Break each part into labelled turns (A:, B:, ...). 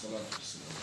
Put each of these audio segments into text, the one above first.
A: والصلاة والسلام.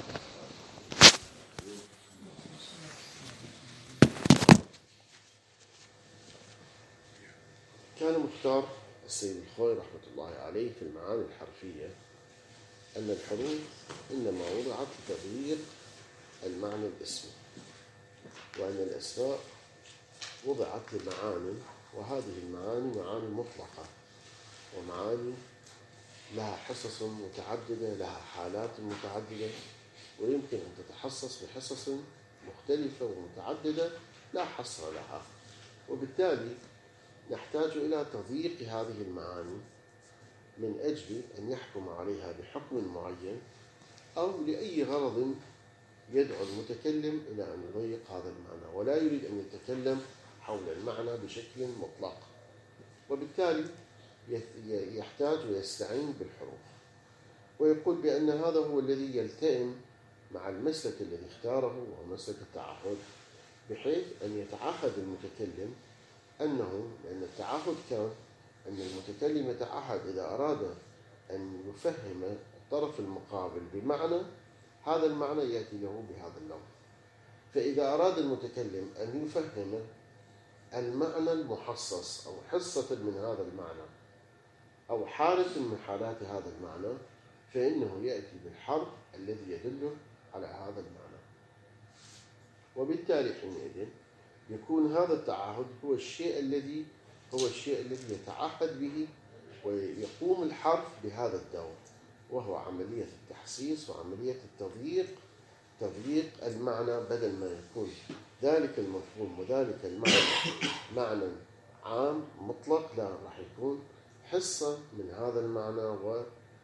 B: كان مختار السيد الخوئي رحمة الله عليه في المعاني الحرفية أن الحروف إنما وضعت لتغيير المعنى الاسمي، وأن الأسماء وضعت لمعاني، وهذه المعاني معاني مطلقة، ومعاني لها حصص متعددة، لها حالات متعددة، ويمكن أن تتحصص بحصص مختلفة ومتعددة لا حصر لها. وبالتالي نحتاج إلى تضييق هذه المعاني من أجل أن يحكم عليها بحكم معين، أو لأي غرض يدعو المتكلم إلى أن يضيق هذا المعنى، ولا يريد أن يتكلم حول المعنى بشكل مطلق. وبالتالي يحتاج ويستعين بالحروف، ويقول بأن هذا هو الذي يلتئم مع المسلك الذي اختاره، وهو مسلك التعهد، بحيث أن يتعهد المتكلم أنه، لأن التعهد كان أن المتكلم يتعهد إذا أراد أن يفهم الطرف المقابل بمعنى، هذا المعنى يأتي له بهذا اللون. فإذا أراد المتكلم أن يفهم المعنى المحصص أو حصة من هذا المعنى أو حالة من حالات هذا المعنى، فإنه يأتي بالحرف الذي يدل على هذا المعنى. وبالتالي حينئذ يكون هذا التعهد هو الشيء الذي يتعهد به، ويقوم الحرف بهذا الدور، وهو عملية التحسيس وعملية تضييق المعنى، بدل ما يكون ذلك المفهوم وذلك المعنى معنى عام مطلق، لا، راح يكون حصة من هذا المعنى و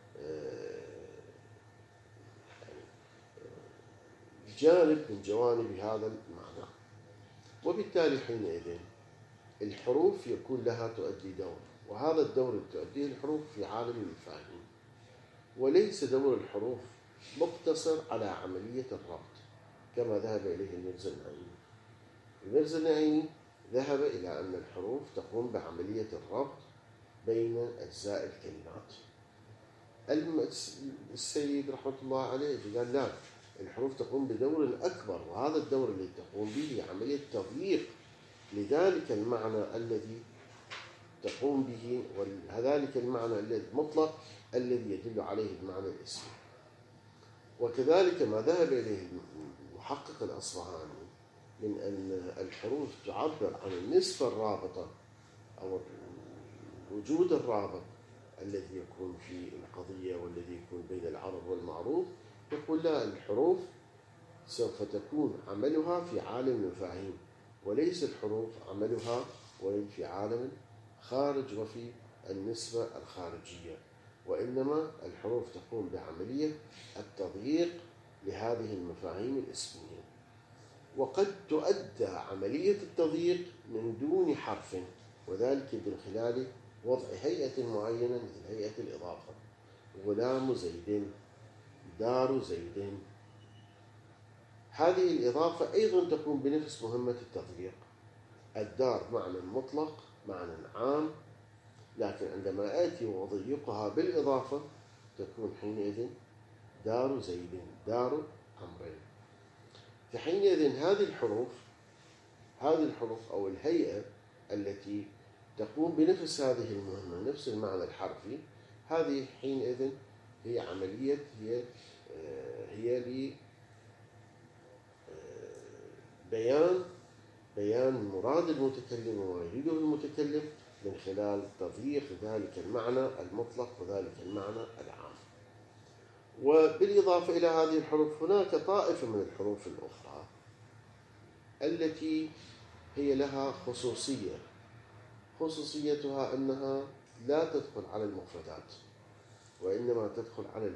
B: جانب من جوانب هذا المعنى. وبالتالي حينئذ الحروف يكون لها تؤدي دور، وهذا الدور اللي تؤديه الحروف في عالم المفاهيم، وليس دور الحروف مقتصر على عملية الربط كما ذهب إليه الميرزا النعيمي. الميرزا النعيمي ذهب إلى أن الحروف تقوم بعملية الربط بين أجزاء الكلمات. السيد رحمة الله عليه قال لا، الحروف تقوم بدور أكبر، وهذا الدور الذي تقوم به عملية تضييق لذلك المعنى الذي تقوم به، وذلك المعنى المطلق الذي يدل عليه المعنى الاسمي. وكذلك ما ذهب إليه المحقق الأصفهاني من أن الحروف تعبر عن النسبة الرابطة أو وجود الرابط الذي يكون في القضية والذي يكون بين العرب والمعروف. يقول لا، الحروف سوف تكون عملها في عالم المفاهيم، وليس الحروف عملها في عالم خارج وفي النسبة الخارجية، وإنما الحروف تقوم بعملية التضييق لهذه المفاهيم الاسمية. وقد تؤدى عملية التضييق من دون حرف، وذلك من خلال وضع هيئة معينة مثل هيئة الإضافة: غلام زيد، دار زيد. هذه الإضافة أيضا تقوم بنفس مهمة التضييق. الدار معنى مطلق، معنى عام، لكن عندما آتي وأضيقها بالإضافة تكون حينئذ دار زيد، دار عمرين. فحينئذ هذه الحروف أو الهيئة التي تقوم بنفس هذه المهمة، نفس المعنى الحرفي، هذه حينئذ هي عملية هي بيان مراد المتكلم وما يريده المتكلم من خلال تضييق ذلك المعنى المطلق وذلك المعنى العام. وبالإضافة إلى هذه الحروف هناك طائفة من الحروف الأخرى التي هي لها خصوصيتها أنها لا تدخل على المفردات، وإنما تدخل على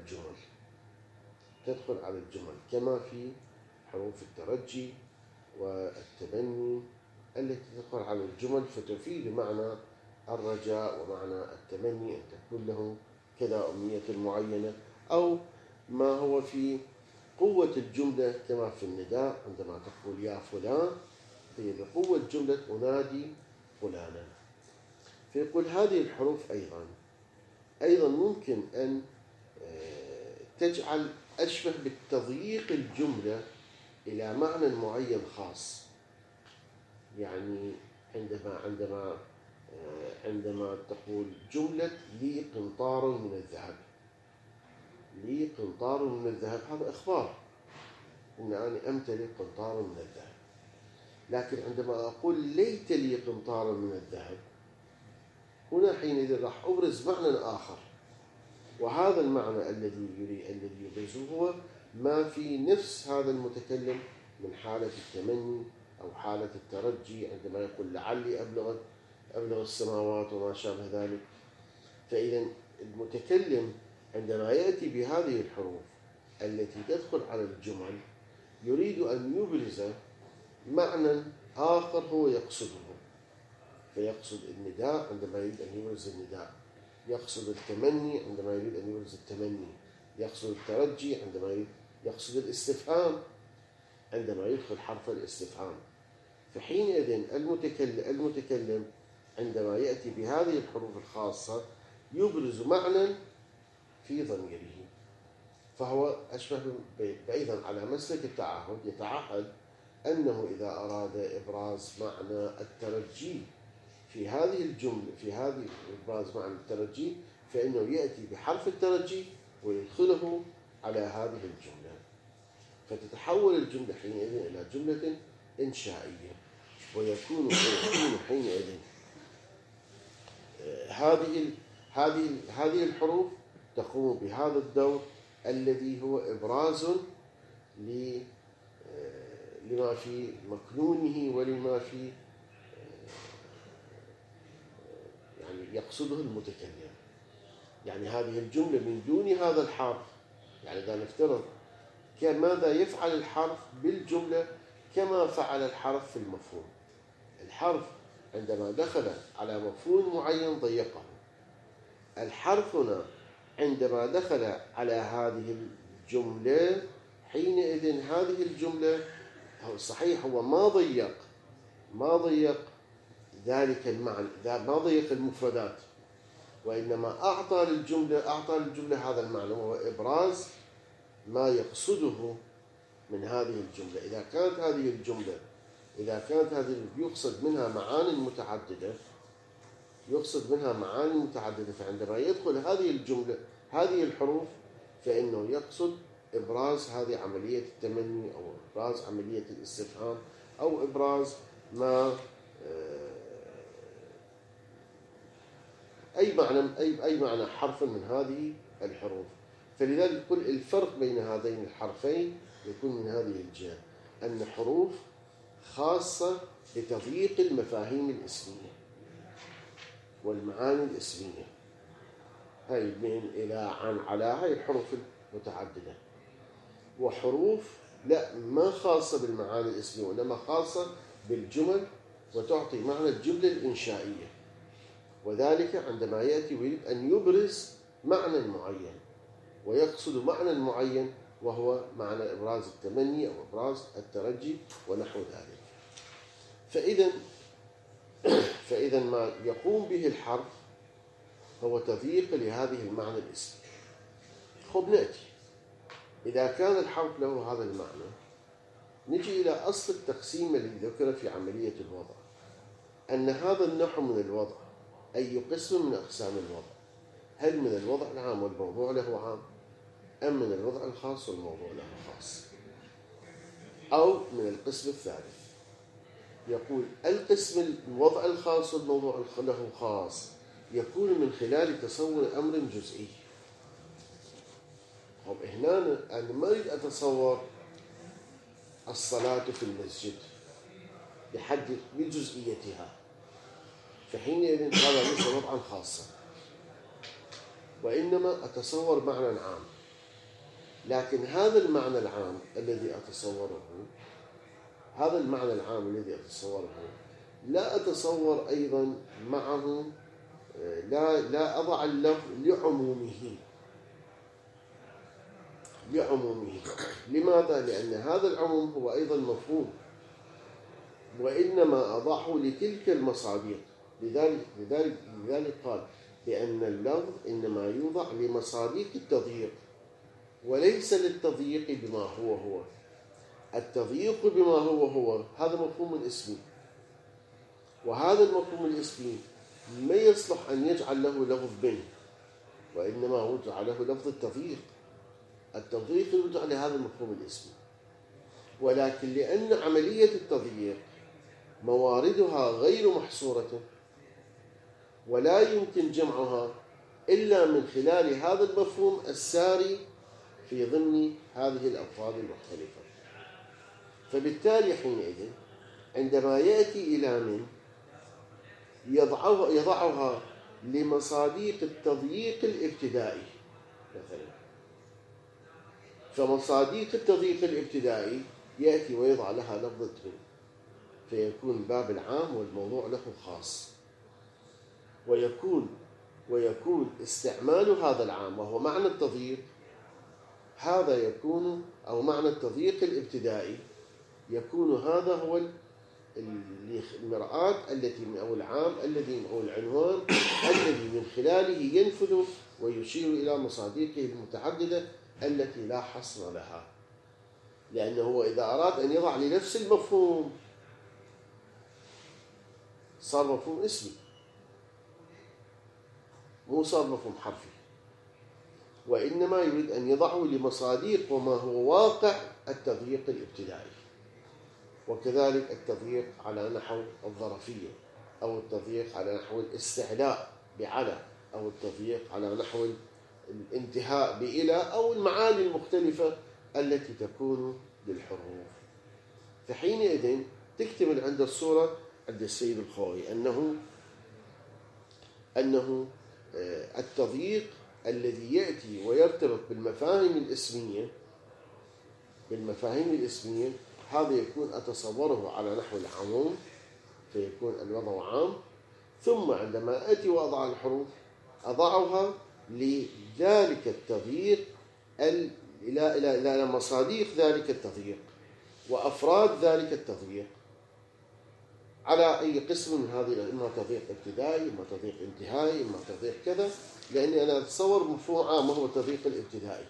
B: الجمل، كما في حروف الترجي والتبني التي تدخل على الجمل فتفيد معنى الرجاء ومعنى التمني، أن تكون له كذا أمنية معينة، أو ما هو في قوة الجملة كما في النداء عندما تقول يا فلان، هي بقوة جملة أنادي فلانا. فيقول هذه الحروف أيضا ممكن أن تجعل أشبه بالتضييق الجملة إلى معنى معين خاص. يعني عندما تقول جملة لي قنطار من الذهب، لي قنطار من الذهب، هذا إخبار إن أنا أمتلك قنطارا من الذهب. لكن عندما أقول ليت لي قنطارا من الذهب، هنا حينئذ راح أبرز معنى آخر، وهذا المعنى الذي يبرزه هو ما في نفس هذا المتكلم من حالة التمني أو حالة الترجي، عندما يقول لعلي أبلغ السماوات وما شابه ذلك. فإذا المتكلم عندما يأتي بهذه الحروف التي تدخل على الجمل يريد أن يبرز معنى آخر هو يقصده، فيقصد النداء عندما يريد أن يبرز النداء، يقصد التمني عندما يريد أن يبرز التمني، يقصد الترجي عندما يقصد الاستفهام عندما يدخل حرف الاستفهام. فحينئذ المتكلم عندما يأتي بهذه الحروف الخاصة يبرز معنى في ضميره، فهو أشبه أيضا على مسلك التعهد، يتعهد أنه إذا أراد إبراز معنى الترجي في هذه الجملة، في هذه إبراز معنى الترجي، فإنه يأتي بحرف الترجي ويدخله على هذه الجملة، فتتحول الجملة حينئذ إلى جملة إنشائية، ويكون حينئذ هذه الحروف تقوم بهذا الدور الذي هو إبراز لما في مكنونه ولما في يعني يقصده المتكلم. يعني هذه الجملة من دون هذا الحرف، يعني إذا نفترض ماذا يفعل الحرف بالجملة كما فعل الحرف في المفهوم. الحرف عندما دخل على مفهوم معين ضيقه، الحرف هنا عندما دخل على هذه الجملة حينئذ هذه الجملة صحيح هو ما ضيق ذلك المعنى، ما ضيق المفردات، وإنما أعطى للجملة هذا المعنى، وهو إبراز ما يقصده من هذه الجملة. إذا كانت هذه يقصد منها معاني متعددة، فعندما يدخل هذه الجملة هذه الحروف فإنه يقصد إبراز هذه عملية التمني أو إبراز عملية الاستفهام أو إبراز ما أي معنى حرف من هذه الحروف. فلذلك كل الفرق بين هذين الحرفين يكون من هذه الجهة، أن حروف خاصة لتضييق المفاهيم الاسمية والمعاني الاسمية، هاي من إلى عن على هاي الحروف المتعددة، وحروف لا ما خاصة بالمعاني الاسمية وإنما خاصة بالجمل وتعطي معنى الجملة الإنشائية، وذلك عندما يأتي ويريد أن يبرز معنى معين ويقصد معنى معين وهو معنى إبراز التمني أو إبراز الترجي ونحو ذلك. فإذا ما يقوم به الحرف هو تضييق لهذه المعنى الاسمي. خب نأتي إذا كان الحرف له هذا المعنى، نجي إلى أصل التقسيم الذي ذكر في عملية الوضع، أن هذا النوع من الوضع أي قسم من أقسام الوضع، هل من الوضع العام والموضوع له عام، أم من الوضع الخاص والموضوع له خاص، أو من القسم الثالث. يقول القسم الوضع الخاص والموضوع له خاص يكون من خلال تصور أمر جزئي. هنا أنا ما أريد أتصور الصلاة في المسجد بحد بجزئيتها، فحينئذ هذا ليس وضعا خاصا، وإنما أتصور معنى عام. لكن هذا المعنى العام الذي أتصوره لا أتصور أيضا معه، لا أضع اللفظ لعمومه. لماذا؟ لأن هذا العموم هو أيضا مفهوم، وإنما أضعه لتلك المصادق. لذلك قال بأن اللفظ إنما يوضع لمصادق التضييق، وليس للتضييق بما هو. التضييق بما هو هذا مفهوم اسمي، وهذا المفهوم الاسمي ما يصلح أن يجعل له لفظ بن، وإنما وضع له لفظ التضييق. التضييق يوضع لهذا المفهوم الاسمي، ولكن لأن عملية التضييق مواردها غير محصورة ولا يمكن جمعها إلا من خلال هذا المفهوم الساري في ضمن هذه الألفاظ المختلفة، فبالتالي حينئذ عندما يأتي إلى من يضعها لمصاديق التضييق الابتدائي مثلا، فمصاديق التضييق الابتدائي يأتي ويضع لها لفظة من، فيكون باب العام والموضوع له خاص، ويكون استعمال هذا العام وهو معنى التضييق، هذا يكون أو معنى التضييق الابتدائي يكون هذا هو المرآة التي أو العام الذي أو العنوان الذي من خلاله ينفذ ويشير إلى مصاديقه المتعددة التي لا حصر لها، لأنه إذا أراد أن يضع لنفس المفهوم صار مفهوم اسمي، مو صار مفهوم حرفي، وإنما يريد أن يضعه لمصاديق وما هو واقع التضييق الابتدائي. وكذلك التضييق على نحو الظرفية، أو التضييق على نحو الاستعلاء بعلى، أو التضييق على نحو الانتهاء بإلى، أو المعاني المختلفة التي تكون للحروف. فحينئذ تكتمل عند الصورة عند السيد الخوئي أنه التضييق الذي يأتي ويرتبط بالمفاهيم الاسمية هذا يكون أتصوره على نحو العموم، فيكون الوضع عام، ثم عندما أتي وأضع الحروف أضعها لذلك التضييق إلى مصاديق ذلك التضييق وأفراد ذلك التضييق على أي قسم من هذه، إما تضييق ابتدائي، إما تضييق انتهائي، إما تضييق كذا، لأني أنا أتصور مفهوم عام وهو التضييق الابتدائي.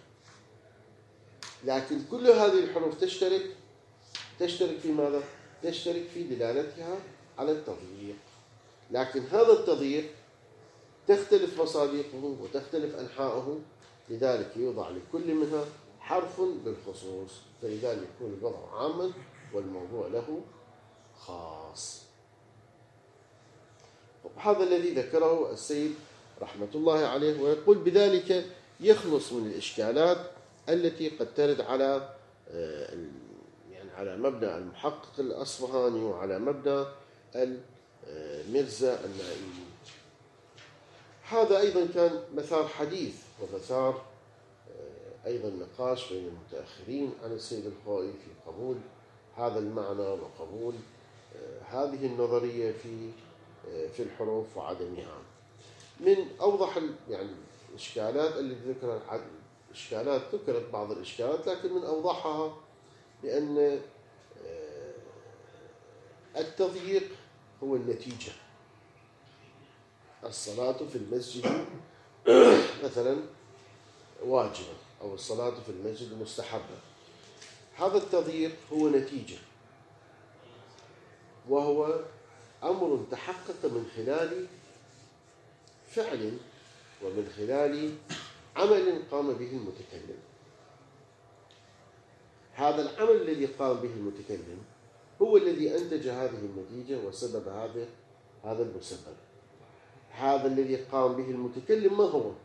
B: لكن كل هذه الحروف تشترك في ماذا؟ تشترك في دلالتها على التضييق، لكن هذا التضييق تختلف مصاديقه وتختلف أنحاؤه، لذلك يوضع لكل منها حرف بالخصوص، فلذلك يكون الوضع عاما والموضوع له خاص. هذا الذي ذكره السيد رحمة الله عليه، ويقول بذلك يخلص من الإشكالات التي قد ترد على على مبنى المحقق الأصفهاني وعلى مبنى المرزا النائي. هذا أيضا كان مثار حديث ومثار أيضا نقاش بين المتأخرين عن السيد الخوئي في قبول هذا المعنى وقبول هذه النظرية في الحروف وعدمها. من أوضح الإشكالات التي ذكرت بعض الإشكالات، لكن من أوضحها بأن التضييق هو النتيجة. الصلاة في المسجد مثلا واجبة، أو الصلاة في المسجد مستحبة، هذا التضييق هو نتيجة، وهو أمر تحقق من خلال فعل ومن خلال عمل قام به المتكلم. هذا العمل الذي قام به المتكلم هو الذي أنتج هذه النتيجة وسبب هذا المسبب. هذا الذي قام به المتكلم ما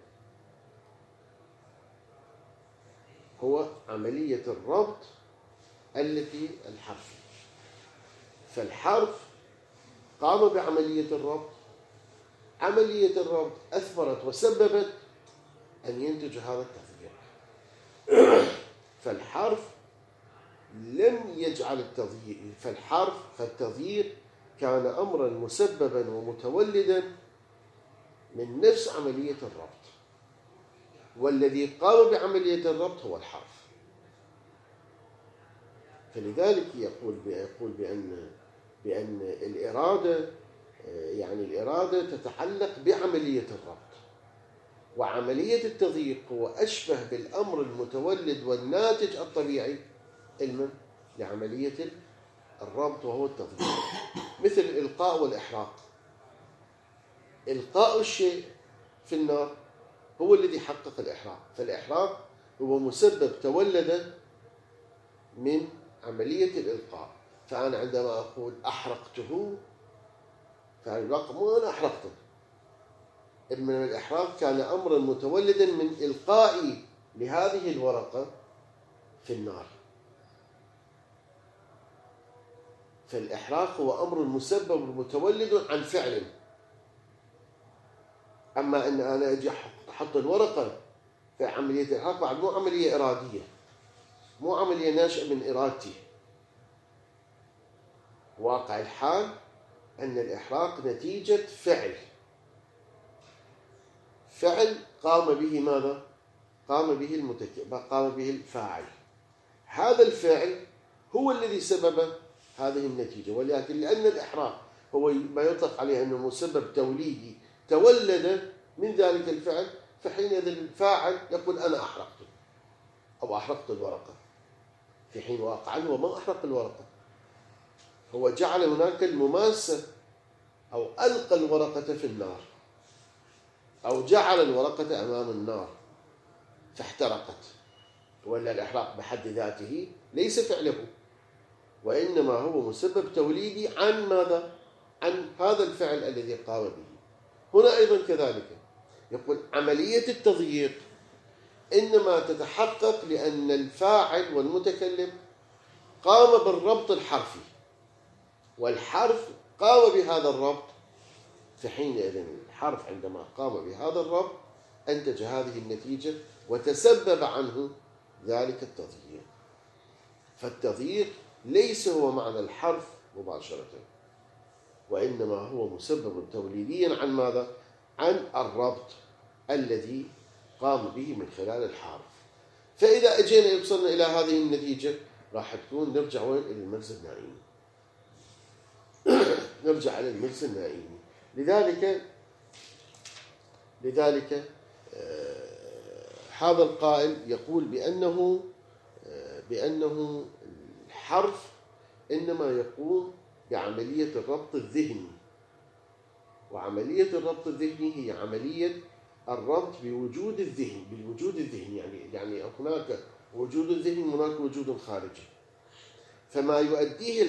B: هو عملية الربط الحرفي، فالحرف قام بعملية الربط، عملية الربط أثمرت وسببت أن ينتج هذا التضييق. فالحرف لم يجعل التضييق، فالتضييق كان أمرا مسببا ومتولدا من نفس عملية الربط، والذي قام بعملية الربط هو الحرف. فلذلك يقول بأن الإرادة الإرادة تتعلق بعملية الربط، وعملية التضييق هو أشبه بالأمر المتولد والناتج الطبيعي علما لعملية الربط وهو التضييق، مثل الإلقاء والإحراق. إلقاء الشيء في النار هو الذي يحقق الإحراق، فالإحراق هو مسبب تولد من عملية الإلقاء. فأنا عندما أقول أحرقته، فالواقع مو أنا أحرقته، من الإحراق كان أمرا متولدا من إلقائي لهذه الورقة في النار. فالإحراق هو أمر مسبب متولد عن فعل. أما أن أنا أجي أحط الورقة في عملية الإحراق بعد مو عملية إرادية، مو عملية ناشئة من إرادتي. واقع الحال أن الإحراق نتيجة فعل قام به ماذا؟ قام به الفاعل. هذا الفعل هو الذي سبب هذه النتيجة، ولكن لأن الإحراق هو ما يطلق عليه أنه مسبب توليدي تولد من ذلك الفعل، فحينئذ الفاعل يقول أنا أحرقته أو أحرقت الورقة، في حين واقعا هو ما أحرق الورقة، هو جعل هناك المماسة أو ألقى الورقة في النار أو جعل الورقة أمام النار فاحترقت. ولا الإحراق بحد ذاته ليس فعله، وإنما هو مسبب توليدي عن ماذا؟ عن هذا الفعل الذي قام به. هنا أيضا كذلك يقول عملية التضييق إنما تتحقق لأن الفاعل والمتكلم قام بالربط الحرفي، والحرف قام بهذا الربط، فحينئذ الحرف عندما قام بهذا الربط أنتج هذه النتيجة وتسبب عنه ذلك التضييق. فالتضييق ليس هو معنى الحرف مباشرة، وإنما هو مسبب توليديا عن ماذا؟ عن الربط الذي قام به من خلال الحرف. فإذا أجينا وصلنا إلى هذه النتيجة راح تكون نرجع وين؟ إلى المجلس النائمي. نرجع إلى المجلس النائمي. لذلك هذا القائل يقول بأنه الحرف إنما يقوم بعملية الربط الذهني، وعملية الربط الذهني هي عملية الربط بالوجود الذهني، يعني هناك وجود ذهني هناك وجود خارجي. فما يؤديه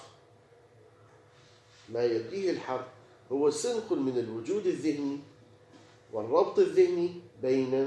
B: الحرف هو سنخ من الوجود الذهني والربط الذهني بين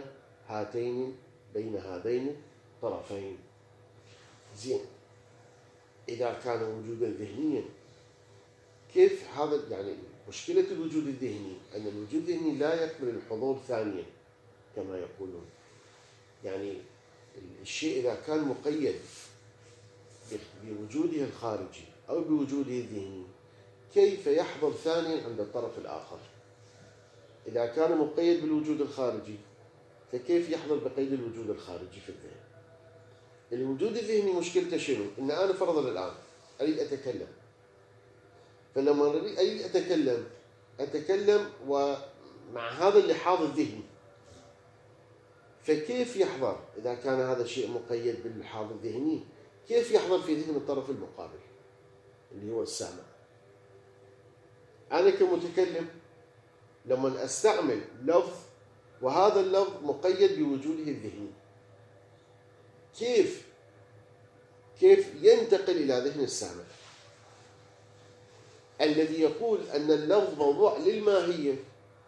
B: هذين الطرفين. زين، إذا كان وجودا ذهنيا كيف هذا؟ يعني مشكلة الوجود الذهني أن الوجود الذهني لا يقبل الحضور ثانيا كما يقولون. يعني الشيء إذا كان مقيد بوجوده الخارجي أو بوجوده الذهني كيف يحضر ثانيا عند الطرف الآخر؟ إذا كان مقيد بالوجود الخارجي فكيف يحضر بقيد الوجود الخارجي في الذهن؟ الوجود الذهني مشكلته شنو؟ إن أنا فرضا الآن أريد أتكلم، فلما أريد أتكلم ومع هذا اللحاظ الذهني، فكيف يحضر إذا كان هذا الشيء مقيد باللحاظ الذهني؟ كيف يحضر في ذهن الطرف المقابل اللي هو السامع؟ أنا كمتكلم لما أستعمل لفظ وهذا اللفظ مقيد بوجوده الذهني، كيف ينتقل إلى ذهن السامع الذي يقول أن اللفظ موضوع للماهية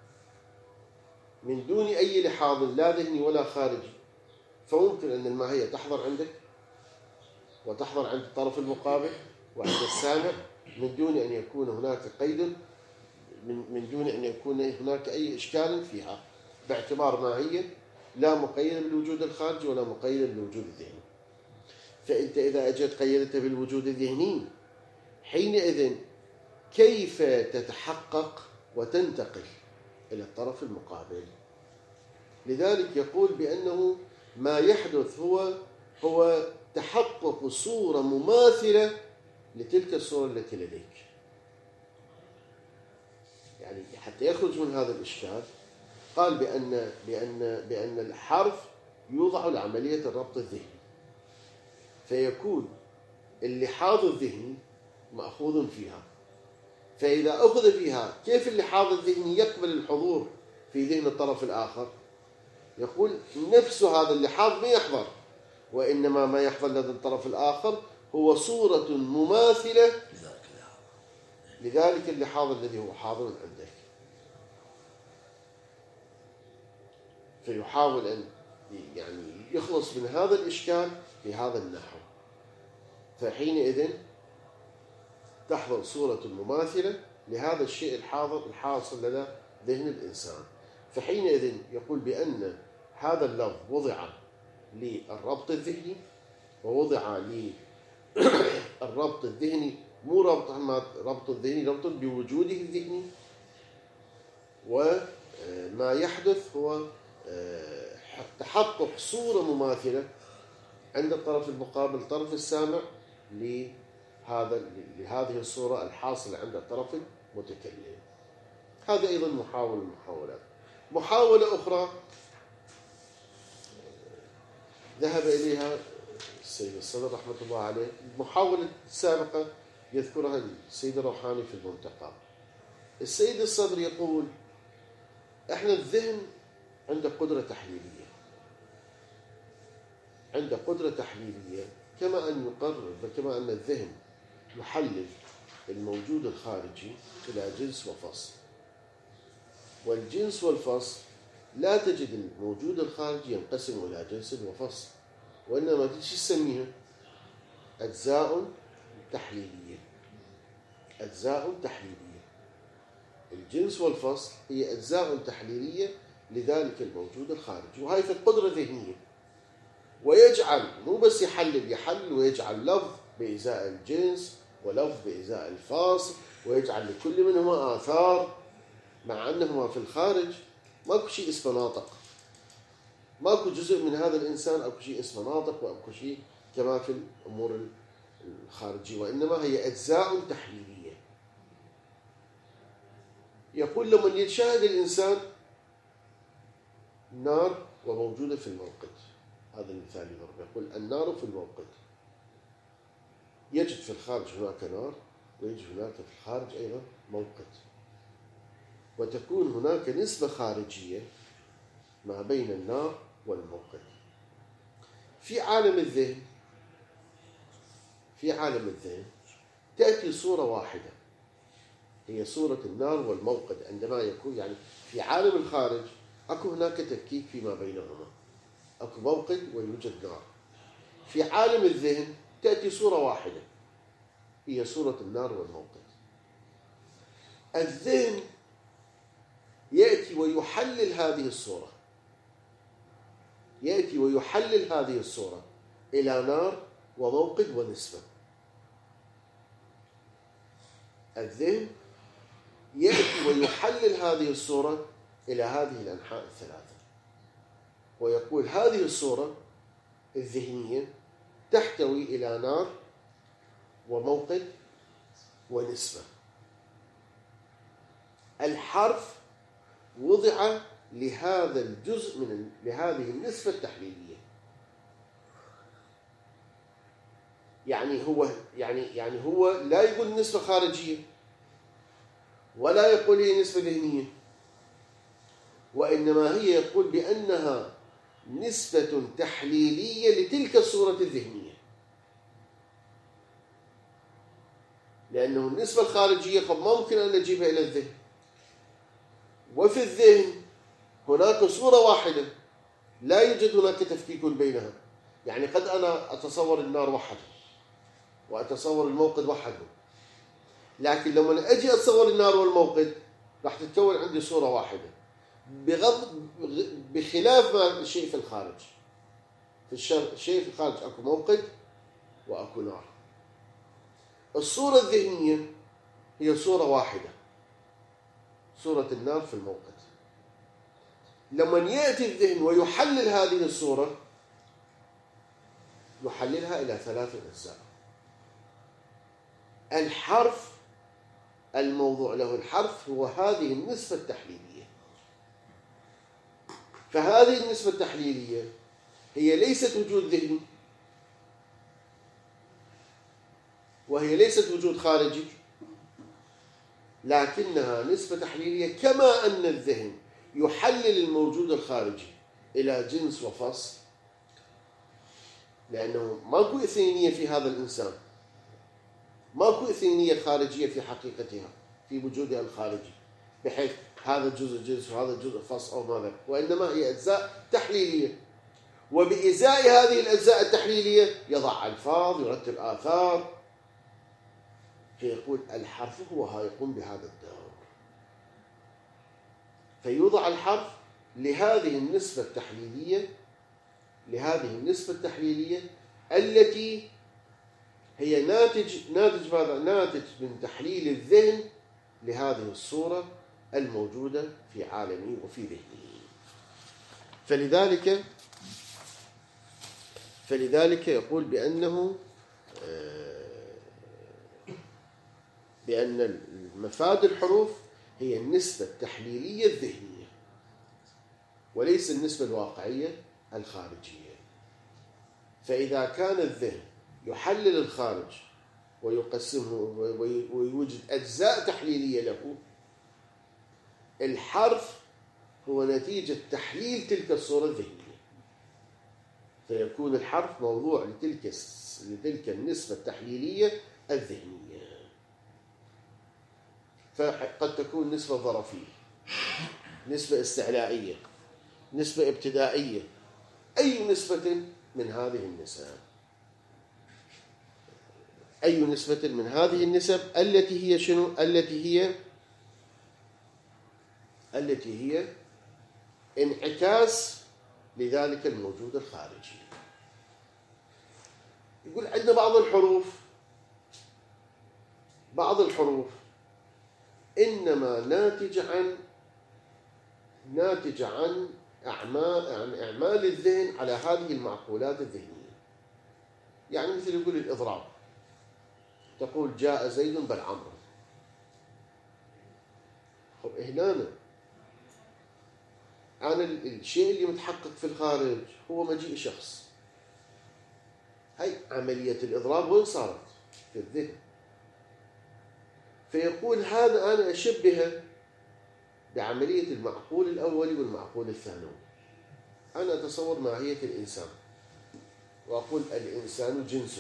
B: من دون أي لحاظ لا ذهني ولا خارجي؟ فممكن أن الماهية تحضر عندك وتحضر عند الطرف المقابل وعند السامع من دون أن يكون هناك قيد، من دون أن يكون هناك أي إشكال فيها، باعتبار ماهية لا مقيدة بالوجود الخارجي ولا مقيدة بالوجود الذهني. فأنت إذا أجيت قيدتها بالوجود الذهني حينئذ كيف تتحقق وتنتقل إلى الطرف المقابل؟ لذلك يقول بأنه ما يحدث هو تحقق صورة مماثلة لتلك الصورة التي لديك. يعني حتى يخرج من هذا الإشكال قال بأن الحرف يوضع لعملية الربط الذهني، فيكون اللحاظ الذهني مأخوذ فيها. فإذا أخذ فيها، كيف اللحاظ الذهني يقبل الحضور في ذهن الطرف الآخر؟ يقول نفس هذا اللحاظ ما يحضر، وإنما ما يحضر لدى الطرف الآخر هو صورة مماثلة لذلك اللحاظ الذي هو حاضر عندك. فيحاول أن يخلص من هذا الإشكال بهذا النحو. فحينئذ تحضر صورة مماثلة لهذا الشيء الحاصل لدى ذهن الإنسان. فحينئذ يقول بأن هذا اللفظ وضع للربط الذهني، ووضع للربط الذهني، مو ربط الذهني، ربط بوجوده الذهني. وما يحدث هو تحقق صورة مماثلة عند الطرف المقابل، الطرف السامع، لهذه الصورة الحاصلة عند الطرف المتكلم. هذا أيضا محاولات. محاولة أخرى ذهب إليها السيد الصدر رحمة الله عليه، المحاولة السابقة يذكرها السيد الروحاني في المنتقى. السيد الصدر يقول إحنا الذهن عنده قدرة تحليلية، عنده قدرة تحليلية، كما أن يقرر، كما أن الذهن يحلل الموجود الخارجي إلى جنس وفصل، والجنس والفصل لا تجد الموجود الخارجي ينقسم إلى جنس وفصل، وإنما تجي تسميها أجزاء تحليلية. أجزاء تحليلية، الجنس والفصل هي أجزاء تحليلية لذلك الموجود الخارجي، وهي في القدرة ذهنية. ويجعل مو بس يحلل ويجعل لفظ بإزاء الجنس ولفظ بإزاء الفاصل، ويجعل لكل منهما آثار، مع أنهما في الخارج ماكو شيء اسمه ناطق، ماكو جزء من هذا الإنسان أكو شيء اسمه ناطق، وأكو شيء كما في الأمور الخارجية، وإنما هي أجزاء تحليلية. يقول لما يشاهد الإنسان نار وموجودة في الموقد، هذا المثال يضرب، يقول النار في الموقد، يجد في الخارج هناك نار، ويجد هناك في الخارج أيضا موقد، وتكون هناك نسبة خارجية ما بين النار والموقد. في عالم الذهن تأتي صورة واحدة، هي صورة النار والموقد. عندما يكون في عالم الخارج أكو هناك تفكيك فيما بينهما، أكو موقد ويوجد نار. في عالم الذهن تأتي صورة واحدة، هي صورة النار والموقد. الذهن يأتي ويحلل هذه الصورة، يأتي ويحلل هذه الصورة إلى نار وموقد ونسبة. الذهن يأتي ويحلل هذه الصورة إلى هذه الأنحاء الثلاثة، ويقول هذه الصورة الذهنية تحتوي إلى نار وموقد ونسبة. الحرف وضع لهذا الجزء لهذه النسبة التحليلية. هو لا يقول نسبة خارجية، ولا يقول هي نسبة ذهنية، وإنما هي يقول بأنها نسبة تحليلية لتلك الصورة الذهنية، لأنه النسبة الخارجية قد ممكن أن نجيبها إلى الذهن، وفي الذهن هناك صورة واحدة لا يوجد هناك تفكيك بينها. قد أنا أتصور النار وحده وأتصور الموقد وحده، لكن لما أجي أتصور النار والموقد راح تتكون عندي صورة واحدة، بخلاف ما الشيء في الخارج. الشيء في الخارج أكو موقد وأكو نار. الصورة الذهنية هي صورة واحدة، صورة النار في الموقد. لما يأتي الذهن ويحلل هذه الصورة يحللها إلى 3 أجزاء. الحرف الموضوع له الحرف هو هذه النسبة التحليلية، فهذه النسبة التحليلية هي ليست وجود ذهني، وهي ليست وجود خارجي، لكنها نسبة تحليلية، كما أن الذهن يحلل الموجود الخارجي إلى جنس وفصل، لأنه ماكو إثنينية في هذا الإنسان، ماكو إثنينية خارجية في حقيقتها في وجودها الخارجي، بحيث هذا الجزء جنس وهذا الجزء فصل أو ماذا، وإنما هي أجزاء تحليلية، وبإزاء هذه الأجزاء التحليلية يضع ألفاظ، يرتب آثار، فيقول الحرف هو يقوم بهذا الدور. فيوضع الحرف لهذه النسبة التحليلية، التي هي ناتج من تحليل الذهن لهذه الصورة الموجودة في عالمه وفي ذهنه. فلذلك يقول بأن مفاد الحروف هي النسبة التحليلية الذهنية، وليس النسبة الواقعية الخارجية. فإذا كان الذهن يحلل الخارج ويقسمه ويوجد أجزاء تحليلية له، الحرف هو نتيجة تحليل تلك الصورة الذهنية، فيكون الحرف موضوع لتلك النسبة التحليلية الذهنية. فقد تكون نسبة ظرفية، نسبة استعلائية، نسبة ابتدائية، أي نسبة من هذه النسب، أي نسبة من هذه النسب التي هي شنو؟ التي هي انعكاس لذلك الموجود الخارجي. يقول عندنا بعض الحروف إنما ناتج عن أعمال الذهن على هذه المعقولات الذهنية. يعني مثل يقول الإضراب، تقول جاء زيد بل عمرو. هنا أنا الشيء اللي متحقق في الخارج هو مجيء شخص. هاي عملية الإضراب وين صارت؟ في الذهن. فيقول هذا أنا أشبهه بعملية المعقول الأولي والمعقول الثانوي. أنا أتصور ماهية الإنسان وأقول الإنسان جنس،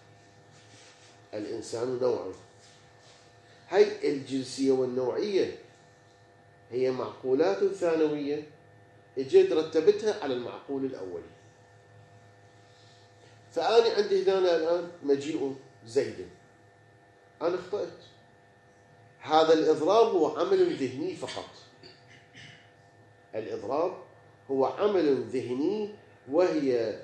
B: الإنسان نوع. هاي الجنسية والنوعية هي معقولات ثانوية اجيت رتبتها على المعقول الأولي. فأنا عندي هنا الآن مجيء زيد، أنا اخطأت. هذا الإضراب هو عمل ذهني فقط، الإضراب هو عمل ذهني، وهي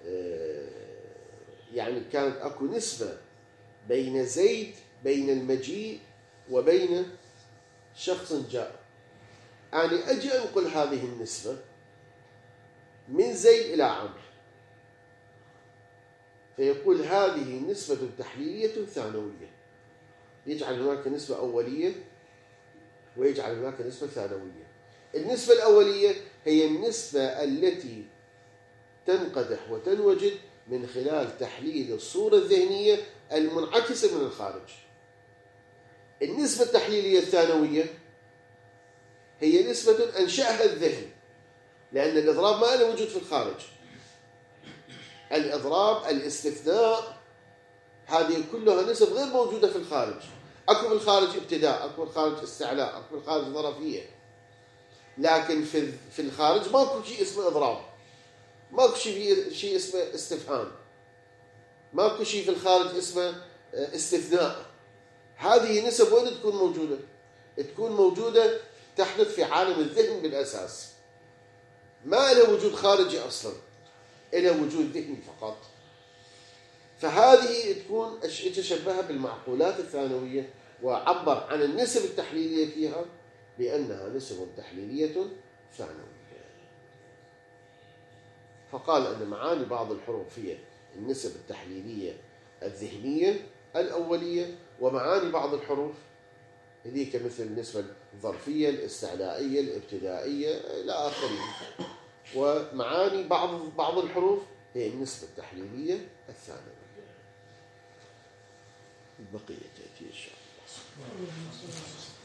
B: يعني كانت أكو نسبة بين زيد، بين المجيء وبين شخص جاء. أنا أجي أنقل هذه النسبة من زيد إلى عمرو، فيقول هذه نسبة تحليلية ثانوية، يجعل هناك نسبة أولية ويجعل هناك نسبة ثانوية. النسبة الأولية هي النسبة التي تنقدح وتنوجد من خلال تحليل الصورة الذهنية المنعكسة من الخارج. النسبة التحليلية الثانوية هي نسبة أنشأها الذهن، لأن الإضراب ما له وجود في الخارج. الإضراب، الاستثناء، هذه كلها نسب غير موجودة في الخارج. أكو في الخارج ابتداء، أكو في الخارج استعلاء، أكو في الخارج ظرفية، لكن في الخارج ماكو شيء اسمه إضراب، ماكو شيء اسمه استفهام، ماكو شيء في الخارج اسمه استثناء. هذه نسب وين تكون موجودة؟ تكون موجودة تحدث في عالم الذهن بالأساس، ما له وجود خارجي أصلا، له وجود ذهني فقط. فهذه تكون تشبهها بالمعقولات الثانوية، وعبر عن النسب التحليلية فيها بأنها نسب تحليلية ثانوية. فقال أن معاني بعض الحروف هي النسب التحليلية الذهنية الأولية، ومعاني بعض الحروف هذيك مثل النسبة الظرفية، الاستعلائية، الابتدائية إلى آخره. ومعاني بعض الحروف هي النسبة التحليلية الثانوية. البقية تأتي إن شاء الله.